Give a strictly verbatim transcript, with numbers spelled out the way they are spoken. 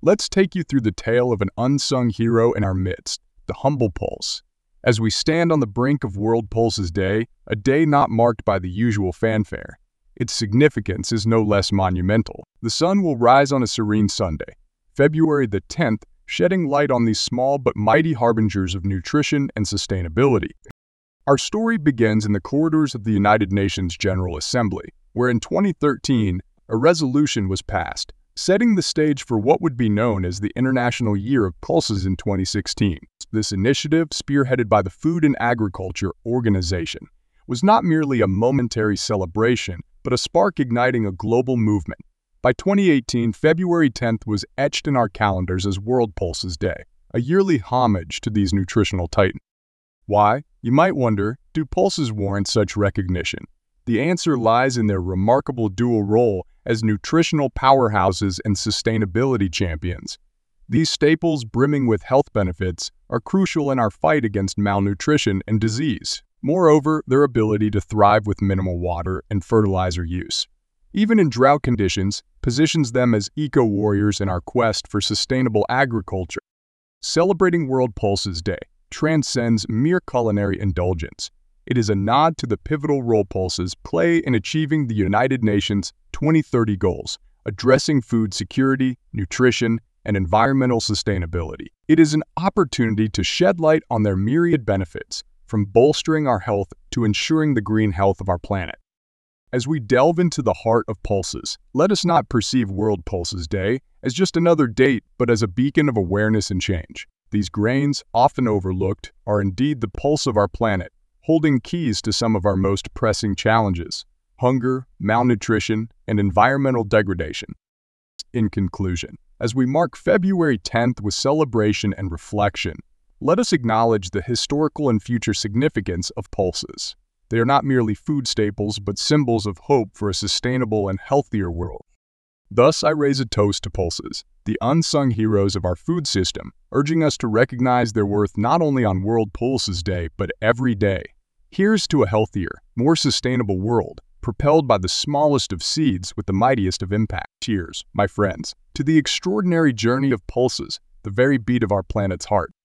let's take you through the tale of an unsung hero in our midst, the humble pulse. As we stand on the brink of World Pulses Day, a day not marked by the usual fanfare, its significance is no less monumental. The sun will rise on a serene Sunday, February the tenth, shedding light on these small but mighty harbingers of nutrition and sustainability. Our story begins in the corridors of the United Nations General Assembly, where in twenty thirteen, a resolution was passed, setting the stage for what would be known as the International Year of Pulses in twenty sixteen. This initiative, spearheaded by the Food and Agriculture Organization, was not merely a momentary celebration, but a spark igniting a global movement. By twenty eighteen, February tenth was etched in our calendars as World Pulses Day, a yearly homage to these nutritional titans. Why? You might wonder, do pulses warrant such recognition? The answer lies in their remarkable dual role as nutritional powerhouses and sustainability champions. These staples, brimming with health benefits, are crucial in our fight against malnutrition and disease. Moreover, their ability to thrive with minimal water and fertilizer use, even in drought conditions, positions them as eco-warriors in our quest for sustainable agriculture. Celebrating World Pulses Day transcends mere culinary indulgence. It is a nod to the pivotal role pulses play in achieving the United Nations twenty thirty goals, addressing food security, nutrition, and environmental sustainability. It is an opportunity to shed light on their myriad benefits, from bolstering our health to ensuring the green health of our planet. As we delve into the heart of pulses, let us not perceive World Pulses Day as just another date, but as a beacon of awareness and change. These grains, often overlooked, are indeed the pulse of our planet, holding keys to some of our most pressing challenges: hunger, malnutrition, and environmental degradation. In conclusion, as we mark February tenth with celebration and reflection, let us acknowledge the historical and future significance of pulses. They are not merely food staples, but symbols of hope for a sustainable and healthier world. Thus, I raise a toast to pulses, the unsung heroes of our food system, urging us to recognize their worth not only on World Pulses Day, but every day. Here's to a healthier, more sustainable world, propelled by the smallest of seeds with the mightiest of impact. Cheers, my friends, to the extraordinary journey of pulses, the very beat of our planet's heart.